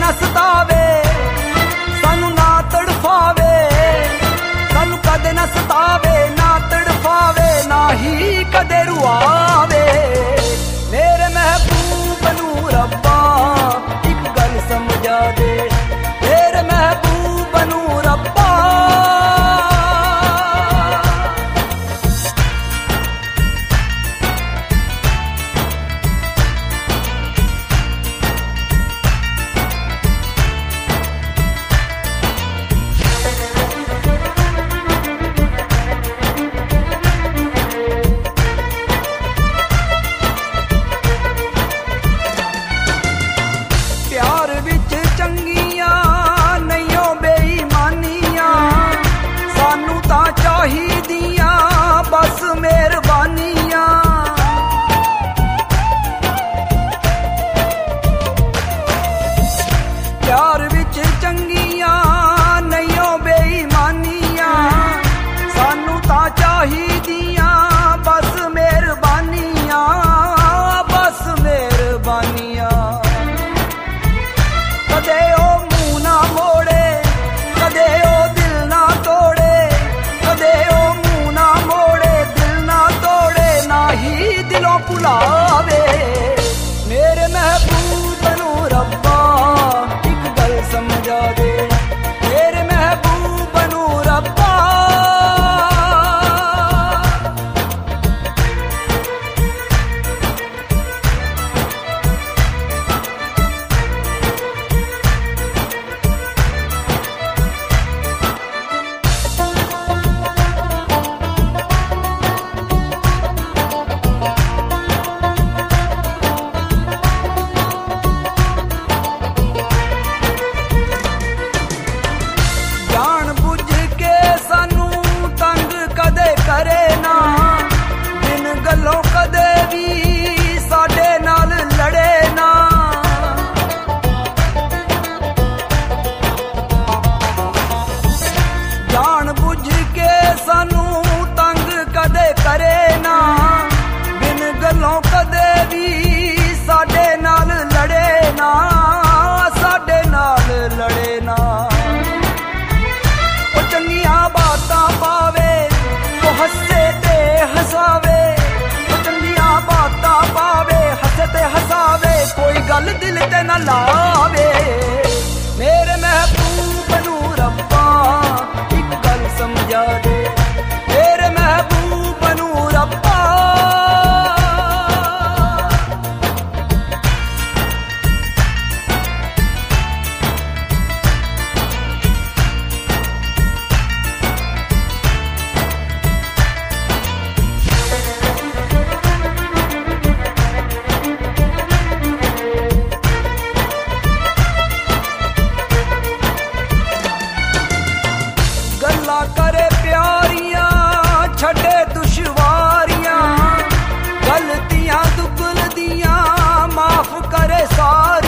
ना सतावे, सानू ना तड़फावे, सानू कदे ना सतावे, ना तड़फावे, ना ही कदे रुआवे। मेरे महबूब नू रब्बा एक गल समझा दे, मेरे महबूब नू रब्बा। प्यार विच चंगियां नहीं ओ बेईमानियां, सानू तां चाहिदियां बस मेहरबानियां। प्यार विच चंगियां नहीं ओ बेईमानियां, सानू तां चाहिदियां बस मेहरबानियां, बस मेहरबानियां। कदे ओ मुंह ना मोड़े, कदे ओ दिल ना तोड़े, कदे ओ मुंह ना मोड़े, दिल ना तोड़े, ना ही दिलों भुलावे। मेरे महबूब नू रब्बा एक गल समझा दे, मेरे महबूब नू रब्बा। जान बुझ के सानू तंग कदे करे ना, बिन गलों कदे भी साडे नाल लड़े ना। जान बुझ के सानू तंग कदे करे ना, बिन गलों कदे भी साडे नाल लड़े ना, साडे नाल लड़े ना। चंगियां बातां पावे तो हसे ते हसावे, चंगियां बातां पावे हसे ते हसावे, कोई गल दिल ते ना लावे। मेरे महबूब नू रब्बा एक गल समझा दे, मेरे महबूब नू रब्बा। गल्ला करे प्यारियां छड़े दुश्वारियां, गलतियां दुगल दियां माफ करे सारियां।